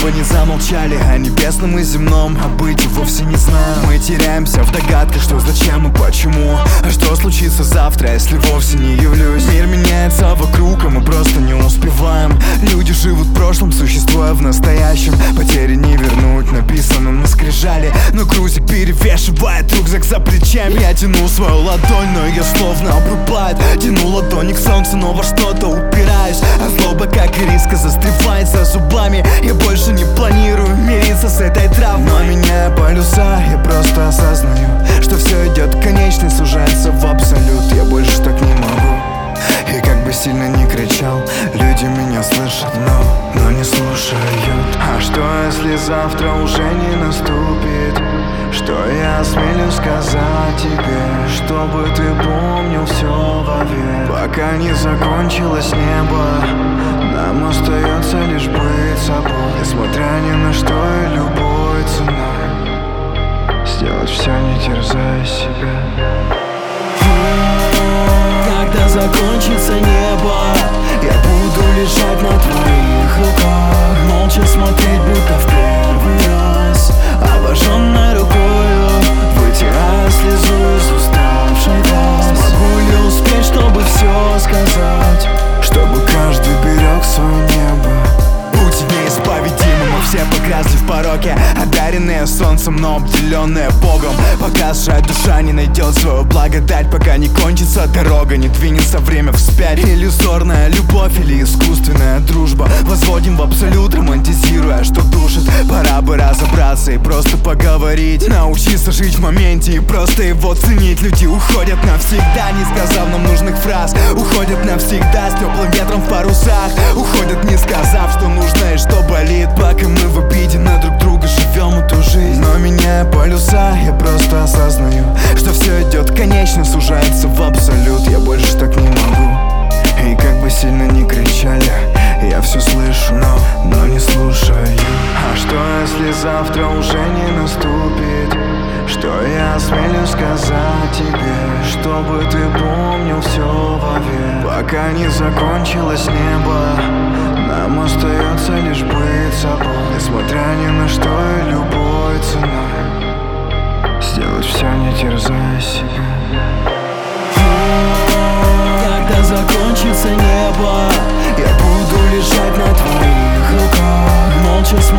бы не замолчали о небесном и земном, а быть вовсе не знаем. Мы теряемся в догадках, что зачем и почему. А что случится завтра, если вовсе не явлюсь? Мир меняется вокруг, а мы просто не успеваем. Люди живут в прошлом, существуя в настоящем. Потери не вернуть, написано на скрижали. Но грузик перевешивает рюкзак за плечами. Я тяну свою ладонь, но ее словно обрубает. Тяну ладони к солнцу, но во что-то упираюсь. А злоба, как и риска, застревает за зубами. Я больше не планирую мириться с этой травмой. Но меняя полюса, я просто осознаю, что все идет к конечной, сужается в абсолют. Я больше так не могу. И как бы сильно не кричал, люди меня слышат, но не слушают. А что если завтра уже не наступит? Что я осмелюсь сказать тебе, чтобы ты помнил все вовек? Пока не закончилось небо, нам остается лишь быть собой, несмотря ни на что и любой ценой сделать все, не терзая себя. Когда закончится небо, я буду лежать на твоих руках, молча смотреть, будто в первый раз, обожженной рукою, вытирая слезу из уставших глаз. Смогу ли успеть, чтобы все сказать, чтобы каждый берег свое небо? Путь неисповедимый, мы все погрязли в пороке, одаренные солнцем, но обделенные Богом. Пока сжать душа не найдет свою благодать, пока не кончится дорога, не двинется время вспять. Иллюзорная любовь или искусственная дружба, возводим в абсолют, романтизируя, что душит. Пора бы разобраться и просто поговорить, научиться жить в моменте и просто его ценить. Люди уходят навсегда, не сказав нам нужных фраз, уходят навсегда с теплым ветром в парусах, уходят не сказав, что нужно и что болит. Пока мы в обиде на друг друга живем эту жизнь. Но меняя полюса, я просто осознаю, что все идет конечно, сужается в абсолют. Я больше так не могу. И как бы сильно не кричали, я все слышу, но не слушаю. А что если завтра уже не наступит? Что я осмелюсь сказать тебе, чтобы ты помнил все вовек? Пока не закончилось небо, нам остается лишь быть собой, несмотря ни на что и любой ценой сделать все, не терзая себя. Когда закончится небо, я буду лежать на твоих руках, молча смотреть,